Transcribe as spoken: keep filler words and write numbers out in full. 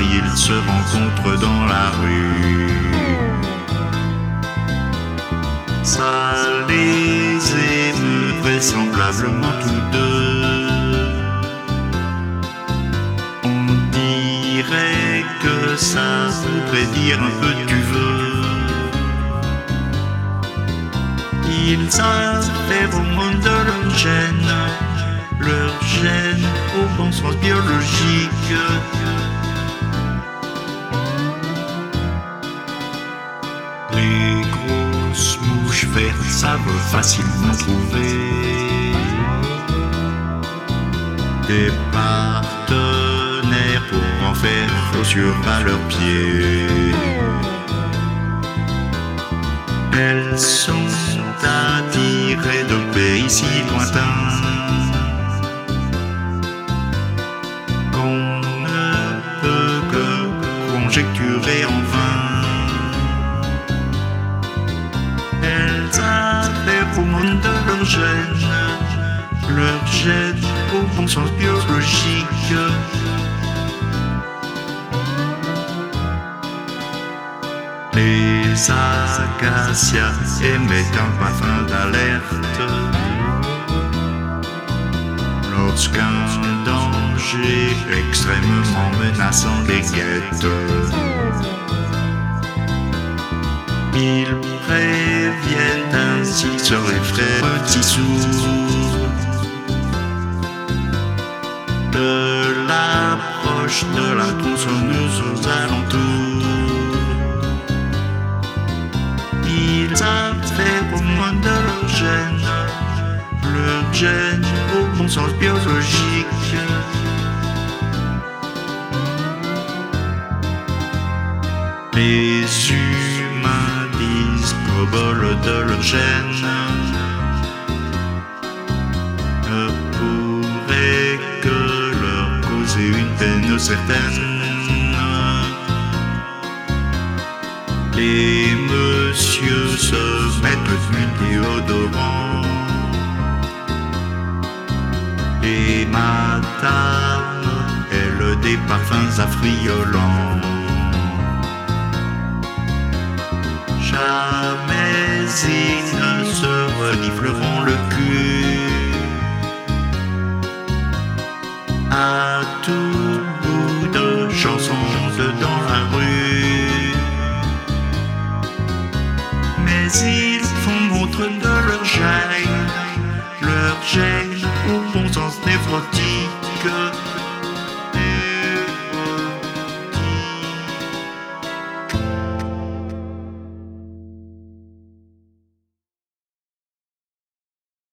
ils se rencontrent dans la rue. Ça les émeut vraisemblablement tous deux. On dirait que ça voudrait dire un peu tu veux. Ils affairent au monde de leur gène, leur gène au bon sens biologique. Les grosses mouches vertes savent facilement trouver des partenaires pour en faire chaussures à leurs pieds. Elles sont attirées de pays si lointains qu'on ne peut que conjecturer en vain. Elles affairent au monde de leur gène, leur gène au bon sens biologique. Les acacias émettent un parfum d'alerte lorsqu'un danger extrêmement menaçant les guette. Ils préviennent ainsi sur les frères petits sourds de l'approche de la tronçonneuse aux alentours. Ils affairent au monde de leur gène, leur gène au bon sens biologique. Les humains disent qu'au bol de leur gène ne pourrait que leur causer une peine certaine. Les messieurs se mettent du déodorant, les madames, elles, des parfums affriolants. Jamais ils ne se renifleront le cul à tout bout de chansons dans la rue. Mais ils font montre de leur gêne, leur gêne au bon sens névrotique.